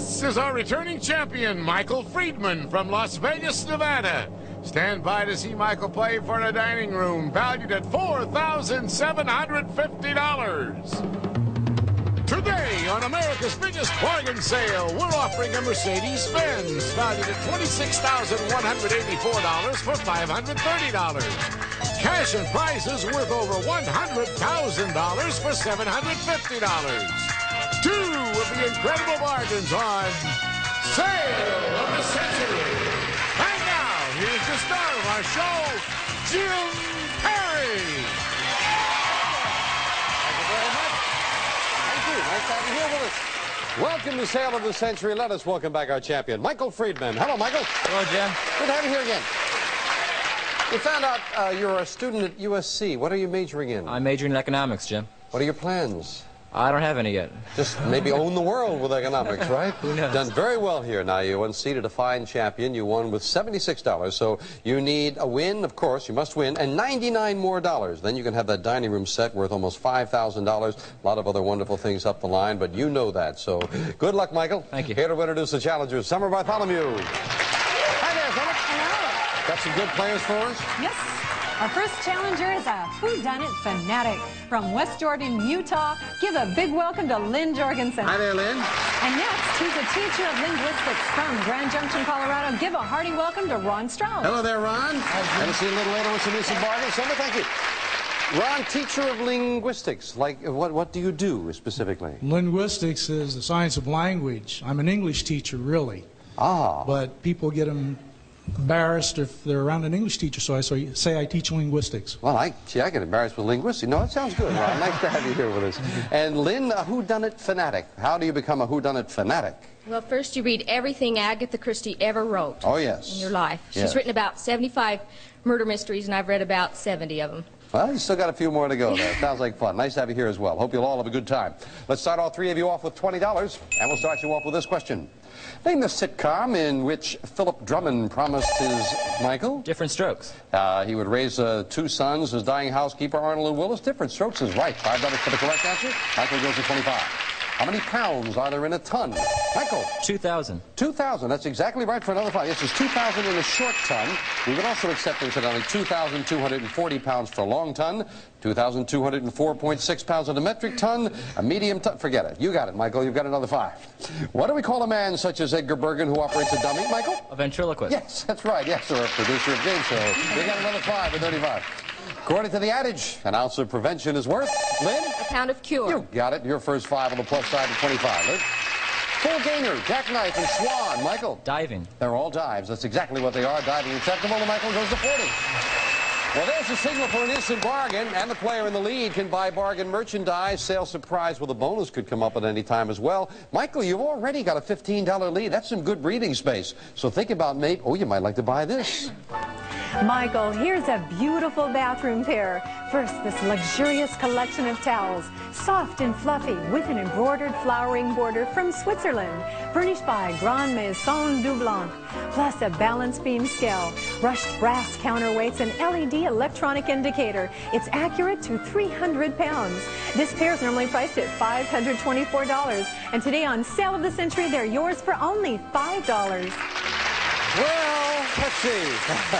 This is our returning champion, Michael Friedman from Las Vegas, Nevada. Stand by to see Michael play for a dining room valued at $4,750. Today, on America's biggest bargain sale, we're offering a Mercedes-Benz valued at $26,184 for $530. Cash and prizes worth over $100,000 for $750. Two of the incredible bargains on Sale of the Century. And now, here's the star of our show, Jim Perry. Thank you very much. Thank you. Nice to have you here with us. Welcome to Sale of the Century. Let us welcome back our champion, Michael Friedman. Hello, Michael. Hello, Jim. Good to have you here again. We found out you're a student at USC. What are you majoring in? I'm majoring in economics, Jim. What are your plans? I don't have any yet. Just maybe own the world with economics, right? Who knows? Done very well here. Now, you unseated a fine champion. You won with $76, so you need a win, of course. You must win, and $99 more. Then you can have that dining room set worth almost $5,000. A lot of other wonderful things up the line, but you know that. So good luck, Michael. Thank you. Here to introduce the challengers, Summer Bartholomew. Hi there, Summer. Hello. Got some good players for us? Yes. Our first challenger is a whodunit fanatic from West Jordan, Utah. Give a big welcome to Lynn Jorgensen. Hi there, Lynn. And next, he's a teacher of linguistics from Grand Junction, Colorado. Give a hearty welcome to Ron Strauss. Hello there, Ron. And see you a little later with some recent bargains. Summer, thank you. Ron, teacher of linguistics. Like, what do you do specifically? Linguistics is the science of language. I'm an English teacher, really. Ah. But people get embarrassed if they're around an English teacher, so I say I teach linguistics. Well, I get embarrassed with linguistics. No, that sounds good, Ron. Nice to have you here with us. And Lynn, a whodunit fanatic. How do you become a whodunit fanatic? Well, first you read everything Agatha Christie ever wrote. Oh, yes. In your life. Yes. She's written about 75 murder mysteries, and I've read about 70 of them. Well, you still got a few more to go there. Sounds like fun. Nice to have you here as well. Hope you'll all have a good time. Let's start all three of you off with $20, and we'll start you off with this question. Name the sitcom in which Philip Drummond promised his Michael? Different Strokes. He would raise two sons, his dying housekeeper, Arnold and Willis. Different Strokes is right. $5 for the correct answer. Michael goes to 25. How many pounds are there in a ton? Michael? 2,000. 2,000. That's exactly right for another 5. This is 2,000 in a short ton. We would also accept, incidentally, 2,240 pounds for a long ton, 2,204.6 pounds in a metric ton, a medium ton. Forget it. You got it, Michael. You've got another 5. What do we call a man such as Edgar Bergen who operates a dummy, Michael? A ventriloquist. Yes, that's right. Yes, sir. A producer of game shows. You got another 5 for 35. According to the adage, an ounce of prevention is worth, Lynn? A pound of cure. You got it. Your first 5 on the plus side of 25. Lynn? Full gainer, jackknife, and swan. Michael? Diving. They're all dives. That's exactly what they are. Diving acceptable, and Michael goes to 40. Well, there's the signal for an instant bargain, and the player in the lead can buy bargain merchandise. Sale surprise with a bonus could come up at any time as well. Michael, you've already got a $15 lead. That's some good breathing space. So think about maybe, oh, you might like to buy this. Michael, here's a beautiful bathroom pair. First, this luxurious collection of towels, soft and fluffy, with an embroidered flowering border from Switzerland, furnished by Grande Maison du Blanc, plus a balance beam scale, brushed brass counterweights, and LED electronic indicator. It's accurate to 300 pounds. This pair is normally priced at $524, and today on Sale of the Century, they're yours for only $5. Well, let's see.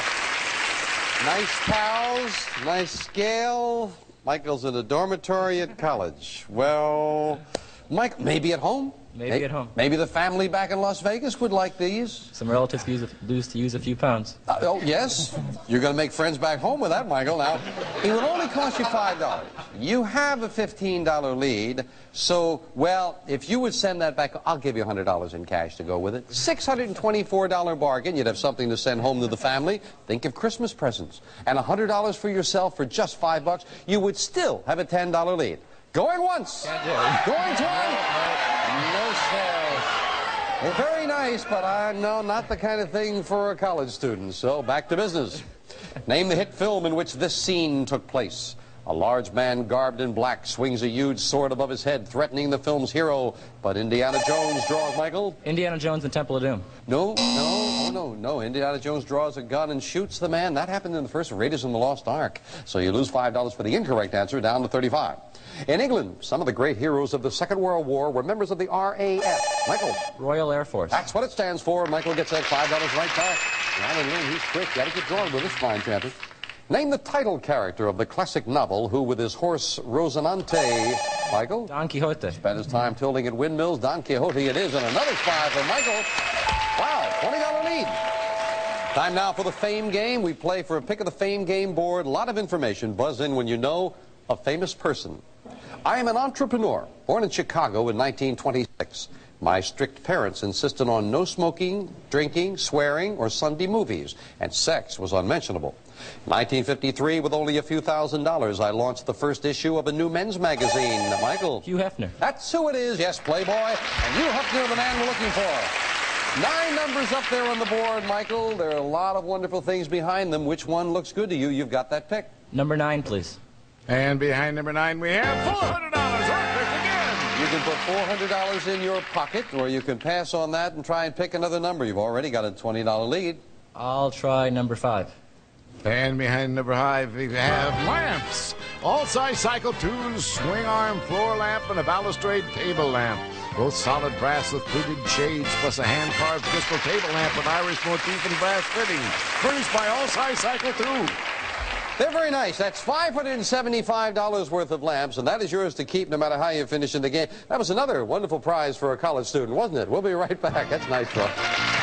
Nice towels, nice scale. Michael's in a dormitory at college. Well, Mike, maybe at home? Maybe at home. Maybe the family back in Las Vegas would like these. Some relatives could use a few pounds. Oh, yes. You're going to make friends back home with that, Michael. Now, it would only cost you $5. You have a $15 lead. So, well, if you would send that back, I'll give you $100 in cash to go with it. $624 bargain. You'd have something to send home to the family. Think of Christmas presents. And $100 for yourself for just $5. You would still have a $10 lead. Going once. Going twice. No sale. Well, very nice, but no, not the kind of thing for a college student. So back to business. Name the hit film in which this scene took place. A large man garbed in black swings a huge sword above his head, threatening the film's hero. But Indiana Jones draws, Michael. Indiana Jones and Temple of Doom. No, no. Indiana Jones draws a gun and shoots the man. That happened in the first Raiders in the Lost Ark. So you lose $5 for the incorrect answer, down to 35. In England, some of the great heroes of the Second World War were members of the RAF. Michael. Royal Air Force. That's what it stands for. Michael gets that $5 right back. Alan Lynn, he's quick. Got to get going with this fine champion. Name the title character of the classic novel who, with his horse Rosinante, Michael? Don Quixote. Spent his time tilting at windmills. Don Quixote it is, and another 5 for Michael. Wow, $20 lead. Time now for the Fame Game. We play for a pick of the Fame Game board. A lot of information. Buzz in when you know a famous person. I am an entrepreneur, born in Chicago in 1926. My strict parents insisted on no smoking, drinking, swearing, or Sunday movies, and sex was unmentionable. In 1953, with only a few $1,000s, I launched the first issue of a new men's magazine. Michael? Hugh Hefner. That's who it is, yes, Playboy. And Hugh Hefner, the man we're looking for. 9 numbers up there on the board, Michael. There are a lot of wonderful things behind them. Which one looks good to you? You've got that pick. Number 9, please. And behind number 9, we have $400. Our pick again. You can put $400 in your pocket, or you can pass on that and try and pick another number. You've already got a $20 lead. I'll try number 5. And behind number 5, we have lamps. All-size cycle twos, swing arm floor lamp, and a balustrade table lamp. Both solid brass with pleated shades, plus a hand-carved crystal table lamp with Irish motif and brass fittings. Furnished by All-size Cycle 2. They're very nice. That's $575 worth of lamps, and that is yours to keep no matter how you finish in the game. That was another wonderful prize for a college student, wasn't it? We'll be right back. That's nice, folks.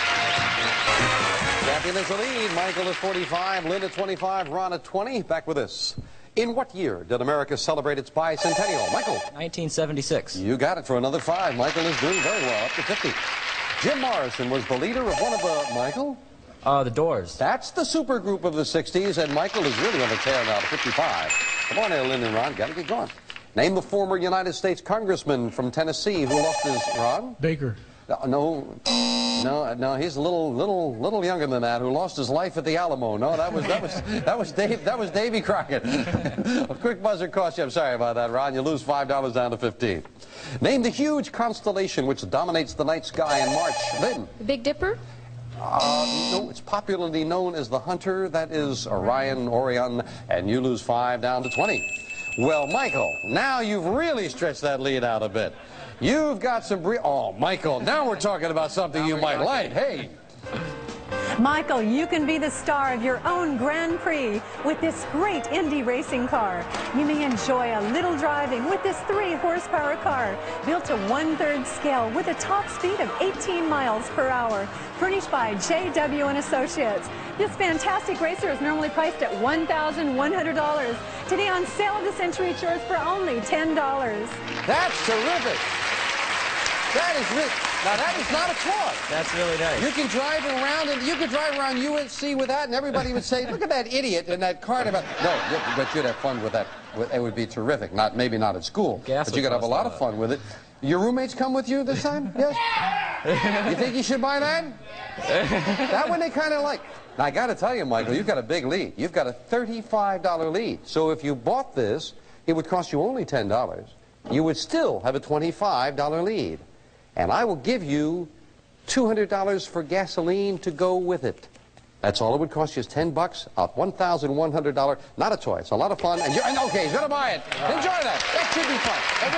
Champion is the lead. Michael is 45, Lynn at 25, Ron at 20. Back with this. In what year did America celebrate its bicentennial? Michael? 1976. You got it for another 5. Michael is doing very well, up to 50. Jim Morrison was the leader of one of the... Michael? The Doors. That's the supergroup of the 60s, and Michael is really on the tail now to 55. Come on there, Lynn and Ron. Got to get going. Name the former United States congressman from Tennessee who lost his... Ron? Baker. No, he's a little younger than that. Who lost his life at the Alamo? No, that was Davy Crockett. A quick buzzer cost you. I'm sorry about that, Ron. You lose $5 down to 15. Name the huge constellation which dominates the night sky in March. Lynn. The Big Dipper? No, it's popularly known as the Hunter. That is Orion, and you lose 5 down to 20. Well, Michael, now you've really stretched that lead out a bit. You've got some... Oh, Michael, now we're talking about something you might like. Hey. Michael, you can be the star of your own Grand Prix with this great Indy racing car. You may enjoy a little driving with this 3-horsepower car built to 1/3 scale with a top speed of 18 miles per hour, furnished by J.W. and Associates. This fantastic racer is normally priced at $1,100. Today on sale of the century, it's yours for only $10. That's terrific. That is rich. Now, that is not a toy. That's really nice. You can drive around, and you could drive around UNC with that, and everybody would say, look at that idiot in that car. No, but you'd have fun with that. It would be terrific. Maybe not at school, but you could have a lot of fun with it. Your roommates come with you this time? Yes? You think you should buy that? That one they kind of like. Now, I got to tell you, Michael, you've got a big lead. You've got a $35 lead. So if you bought this, it would cost you only $10. You would still have a $25 lead. And I will give you $200 for gasoline to go with it. That's all it would cost you is $10, $1,100. Not a toy. It's a lot of fun. And okay, he's going to buy it. Enjoy that. That should be fun. That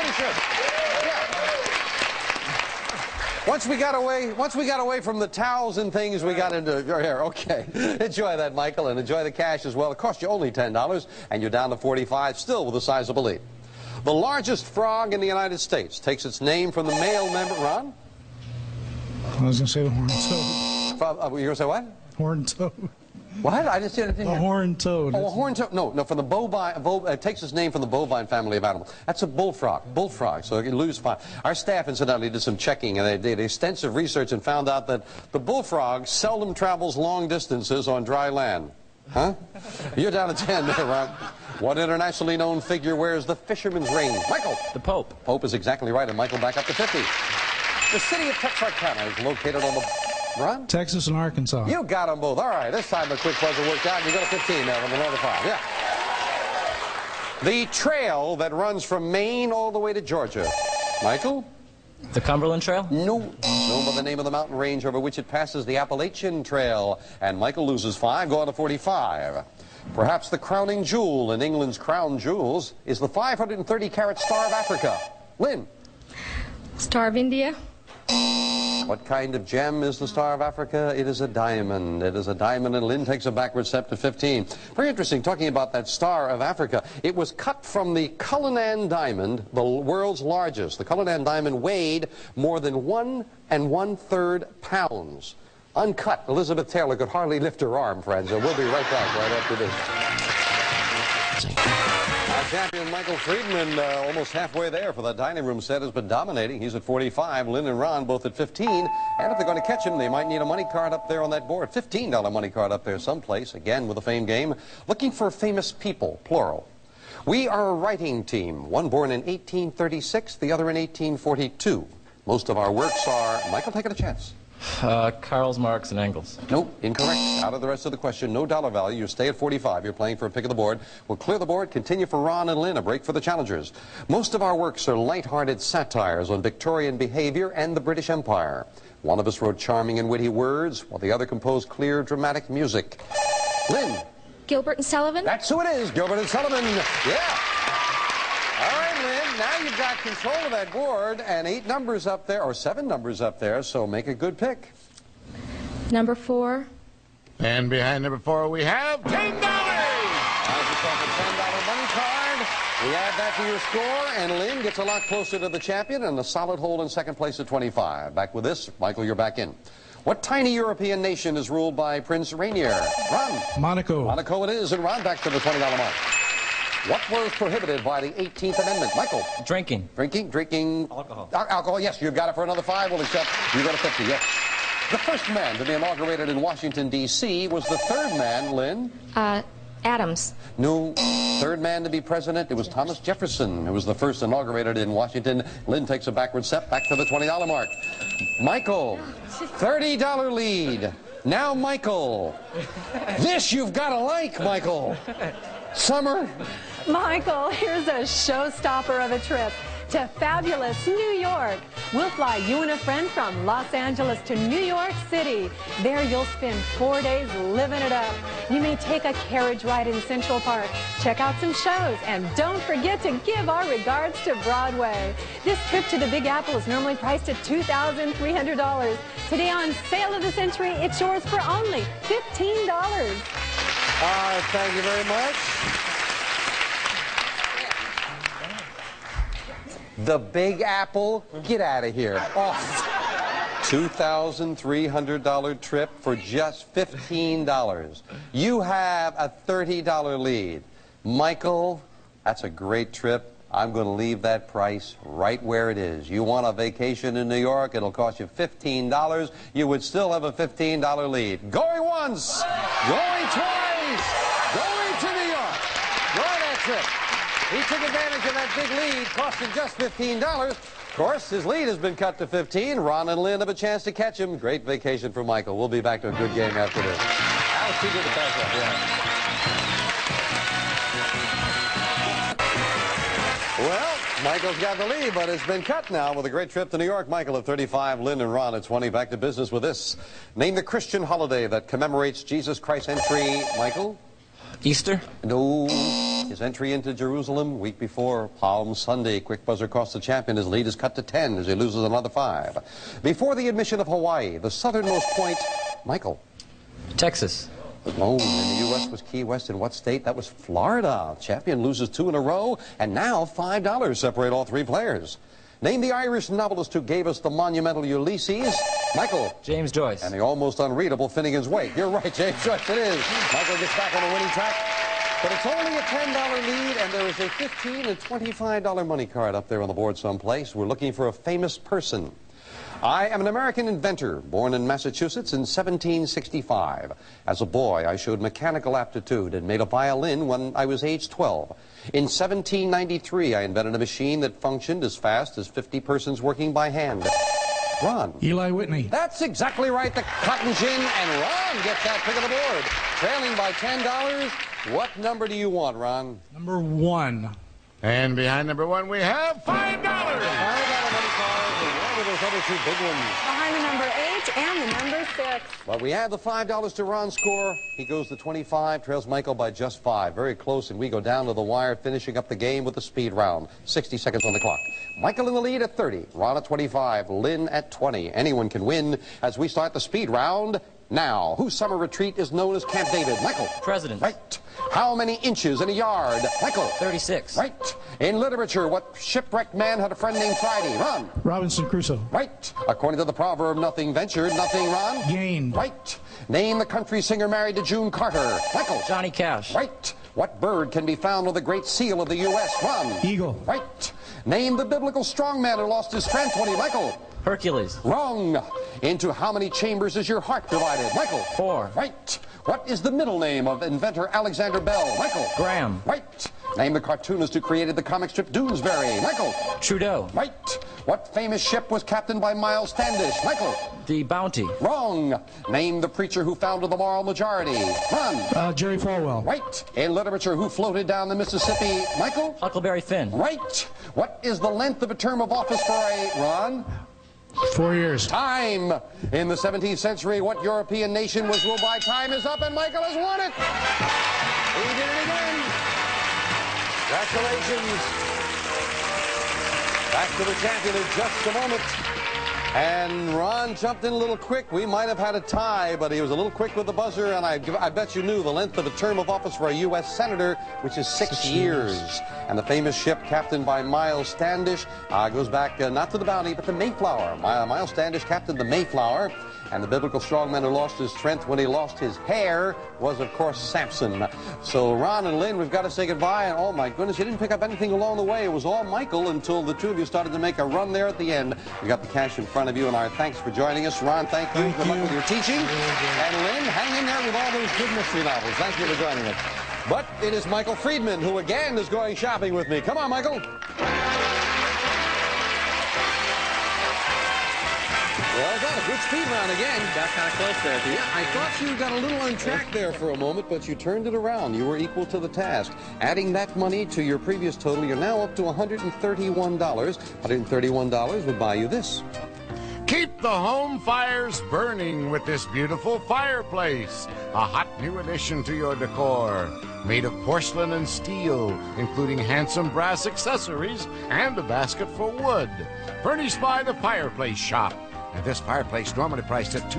really should. Yeah. Once we got away from the towels and things, we got into your hair. Okay. Enjoy that, Michael, and enjoy the cash as well. It cost you only $10, and you're down to 45, still with a sizable lead. The largest frog in the United States takes its name from the male member. Ron? I was going to say the horned toad. You're going to say what? Horned toad. What? I didn't see anything. A horned toad. Oh, a horned toad. No, from the bovine. It takes its name from the bovine family of animals. That's a bullfrog. Bullfrog. So you lose 5. Our staff, incidentally, did some checking, and they did extensive research and found out that the bullfrog seldom travels long distances on dry land. Huh? You're down to 10 there, Ron. What internationally known figure wears the fisherman's ring? Michael. The Pope. Pope is exactly right, and Michael back up to 50. The city of Texarkana is located on the... Ron? Texas and Arkansas. You got them both. All right, this time the quick buzzer worked out, and you got a 15 now with another 5. Yeah. The trail that runs from Maine all the way to Georgia. Michael? The Cumberland Trail? No. Known by the name of the mountain range over which it passes, the Appalachian Trail. And Michael loses 5, going to 45. Perhaps the crowning jewel in England's crown jewels is the 530-carat Star of Africa. Lynn. Star of India. What kind of gem is the Star of Africa? It is a diamond. It is a diamond, and Lynn takes a backward step to 15. Very interesting, talking about that Star of Africa. It was cut from the Cullinan diamond, the world's largest. The Cullinan diamond weighed more than 1 1/3 pounds. Uncut, Elizabeth Taylor could hardly lift her arm, friends. And we'll be right back right after this. Our champion Michael Friedman, almost halfway there for the dining room set, has been dominating. He's at 45, Lynn and Ron both at 15. And if they're going to catch him, they might need a money card up there on that board. $15 money card up there someplace, again with a fame game. Looking for famous people, plural. We are a writing team, one born in 1836, the other in 1842. Most of our works are, Michael, take it a chance. Karl Marx and Engels. Nope, incorrect. Out of the rest of the question, no dollar value. You stay at 45. You're playing for a pick of the board. We'll clear the board, continue for Ron and Lynn, a break for the challengers. Most of our works are light-hearted satires on Victorian behavior and the British Empire. One of us wrote charming and witty words, while the other composed clear, dramatic music. Lynn. Gilbert and Sullivan. That's who it is, Gilbert and Sullivan. Yeah. All right, Lynn, now you've got control of that board, and 8 numbers up there, or 7 numbers up there, so make a good pick. Number 4. And behind number 4, we have $10. How's yourself a $10 money card? We add that to your score, and Lynn gets a lot closer to the champion and a solid hold in second place at 25. Back with this, Michael, you're back in. What tiny European nation is ruled by Prince Rainier? Ron. Monaco. Monaco it is, and Ron back to the $20 mark. What was prohibited by the 18th Amendment? Michael. Drinking. Drinking. Alcohol. Alcohol, yes. You've got it for another 5. We'll accept. You got a 50, yes. The first man to be inaugurated in Washington, D.C. was the third man, Lynn. Adams. No, third man to be president, it was Thomas Jefferson, who was the first inaugurated in Washington. Lynn takes a backward step back to the $20 mark. Michael, $30 lead. Now, Michael. This you've got to like, Michael. Summer. Michael, here's a showstopper of a trip to fabulous New York. We'll fly you and a friend from Los Angeles to New York City. There you'll spend 4 days living it up. You may take a carriage ride in Central Park, check out some shows, and don't forget to give our regards to Broadway. This trip to the Big Apple is normally priced at $2,300. Today on Sale of the Century, it's yours for only $15. All right, thank you very much. The Big Apple, get out of here. Off. $2,300 trip for just $15. You have a $30 lead. Michael, that's a great trip. I'm going to leave that price right where it is. You want a vacation in New York, it'll cost you $15. You would still have a $15 lead. Going once, going twice, going to New York. Go on that trip. He took advantage of that big lead, costing just $15. Of course, his lead has been cut to 15. Ron and Lynn have a chance to catch him. Great vacation for Michael. We'll be back to a good game after this. That was too good to pass up, yeah. Well, Michael's got the lead, but it's been cut now with a great trip to New York. Michael at 35, Lynn and Ron at 20. Back to business with this. Name the Christian holiday that commemorates Jesus Christ's entry. Michael? Easter? No. His entry into Jerusalem week before Palm Sunday. Quick buzzer cost the champion. His lead is cut to 10 as he loses another 5. Before the admission of Hawaii, the southernmost point, Michael. Texas. Home in the U.S. was Key West. In what state? That was Florida. Champion loses 2 in a row, and now $5 separate all 3 players. Name the Irish novelist who gave us the monumental Ulysses. Michael. James Joyce. And the almost unreadable Finnegan's Wake. You're right, James Joyce, it is. Michael gets back on the winning track. But it's only a $10 lead, and there is a $15 and $25 money card up there on the board someplace. We're looking for a famous person. I am an American inventor, born in Massachusetts in 1765. As a boy, I showed mechanical aptitude and made a violin when I was age 12. In 1793, I invented a machine that functioned as fast as 50 persons working by hand. Ron. Eli Whitney. That's exactly right, the cotton gin, and Ron gets that pick of the board. Trailing by $10. What number do you want, Ron? Number 1. And behind number 1, we have $5. $5 money card. those other two big ones? Behind the number 8 and the number 6. Well, we add the $5 to Ron's score. He goes to 25, trails Michael by just 5. Very close, and we go down to the wire, finishing up the game with the speed round. 60 seconds on the clock. Michael in the lead at 30, Ron at 25, Lynn at 20. Anyone can win as we start the speed round now. Whose summer retreat is known as Camp David? Michael. President. Right. How many inches in a yard? Michael. 36. Right. In literature, what shipwrecked man had a friend named Friday? Ron. Robinson Crusoe. Right. According to the proverb, nothing ventured, nothing, Ron. Gained. Right. Name the country singer married to June Carter. Michael. Johnny Cash. Right. What bird can be found on the Great Seal of the U.S.? Ron. Eagle. Right. Name the biblical strongman who lost his strength when he... Michael. Hercules. Wrong. Into how many chambers is your heart divided? Michael. 4. Right. What is the middle name of inventor Alexander Bell? Michael. Graham. Right. Name the cartoonist who created the comic strip Doonesbury. Michael. Trudeau. Right. What famous ship was captained by Miles Standish? Michael. The Bounty. Wrong. Name the preacher who founded the moral majority. Ron. Jerry Falwell. Right. In literature, who floated down the Mississippi? Michael. Huckleberry Finn. Right. What is the length of a term of office for a... Ron? 4 years. Time. In the 17th century, what European nation was ruled by? Time is up, and Michael has won it. He did it again. Congratulations. Back to the champion in just a moment. And Ron jumped in a little quick. We might have had a tie, but he was a little quick with the buzzer, and I bet you knew the length of a term of office for a U.S. senator, which is 6 years. And the famous ship captained by Miles Standish goes back not to the Bounty, but the Mayflower. Miles Standish captained the Mayflower, and the biblical strongman who lost his strength when he lost his hair was, of course, Samson. So, Ron and Lynn, we've got to say goodbye, and oh my goodness, you didn't pick up anything along the way. It was all Michael until the two of you started to make a run there at the end. We got the cash in front of you, and our thanks for joining us. Ron, thank you. Good luck with your teaching. And Lynn, hang in there with all those good mystery novels. Thank you for joining us. But it is Michael Friedman, who again is going shopping with me. Come on, Michael. Well done. A good speed round again. Got kind of close there, Pete. Yeah, I thought you got a little on track there for a moment, but you turned it around. You were equal to the task. Adding that money to your previous total, you're now up to $131. $131 would buy you this. Keep the home fires burning with this beautiful fireplace. A hot new addition to your decor. Made of porcelain and steel, including handsome brass accessories and a basket for wood. Furnished by the Fireplace Shop. And this fireplace, normally priced at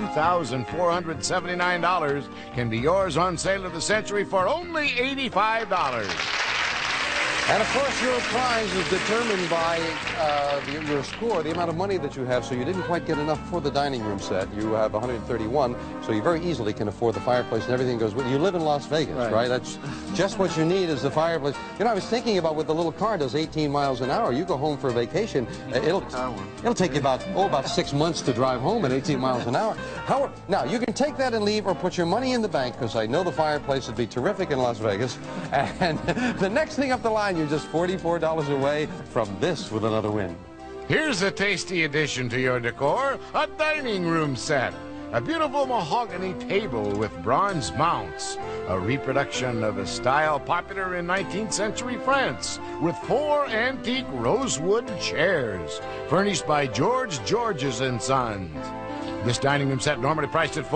$2,479, can be yours on sale of the century for only $85. And, of course, your prize is determined by your score, the amount of money that you have. So you didn't quite get enough for the dining room set. You have 131, so you very easily can afford the fireplace and everything goes with it. You live in Las Vegas, right? That's just what you need is the fireplace. You know, I was thinking about with the little car does 18 miles an hour. You go home for a vacation, it'll take you about 6 months to drive home at 18 miles an hour. Now, you can take that and leave or put your money in the bank, because I know the fireplace would be terrific in Las Vegas. And the next thing up the line, you're just $44 away from this with another win. Here's a tasty addition to your decor, a dining room set. A beautiful mahogany table with bronze mounts. A reproduction of a style popular in 19th century France with 4 antique rosewood chairs. Furnished by George Georges & Sons. This dining room set normally priced at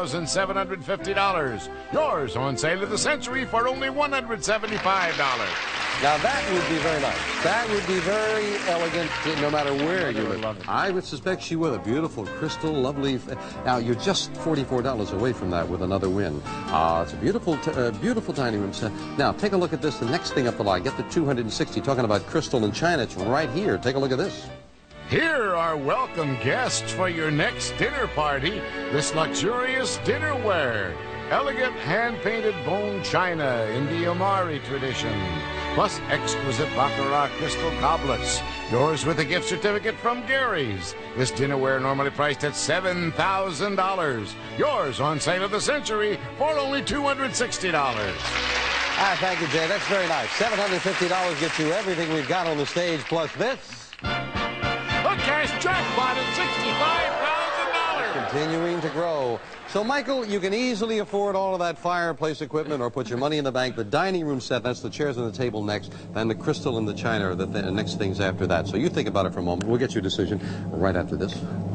$4,750. Yours on sale of the century for only $175. Now, that would be very nice. That would be very elegant, no matter where you live. I would suspect she would. A beautiful, crystal, lovely... Now, you're just $44 away from that with another win. It's a beautiful beautiful dining room set. Now, take a look at this. The next thing up the line. Get the 260. Talking about crystal and china. It's right here. Take a look at this. Here are welcome guests for your next dinner party. This luxurious dinnerware. Elegant hand-painted bone china in the Omari tradition. Plus exquisite Baccarat crystal goblets. Yours with a gift certificate from Gary's. This dinnerware normally priced at $7,000. Yours on sale of the century for only $260. Thank you, Jay. That's very nice. $750 gets you everything we've got on the stage, plus this. A cash jackpot at $65,000. Continuing continuing to grow. So, Michael, you can easily afford all of that fireplace equipment or put your money in the bank. The dining room set, that's the chairs and the table next, and the crystal and the china are the next things after that. So you think about it for a moment. We'll get your decision right after this.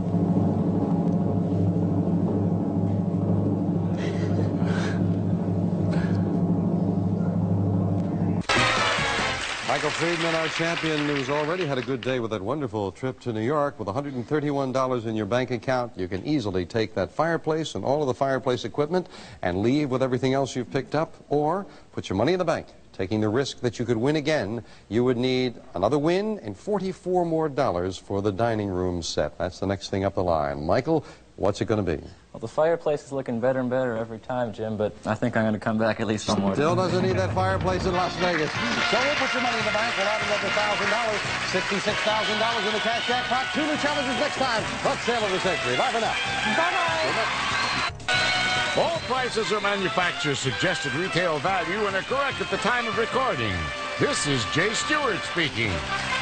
Michael Friedman, our champion, who's already had a good day with that wonderful trip to New York. With $131 in your bank account, you can easily take that fireplace and all of the fireplace equipment and leave with everything else you've picked up, or put your money in the bank. Taking the risk that you could win again, you would need another win and $44 more for the dining room set. That's the next thing up the line. Michael, what's it going to be? Well, the fireplace is looking better and better every time, Jim, but I think I'm going to come back at least one more Still time. doesn't need that fireplace in Las Vegas. So we'll put your money in the bank. We'll add another $1,000, $66,000 in the cash jackpot. 2 new challenges next time. Up sale of the century. Bye for now. Bye-bye. All prices are manufacturer's suggested retail value and are correct at the time of recording. This is Jay Stewart speaking.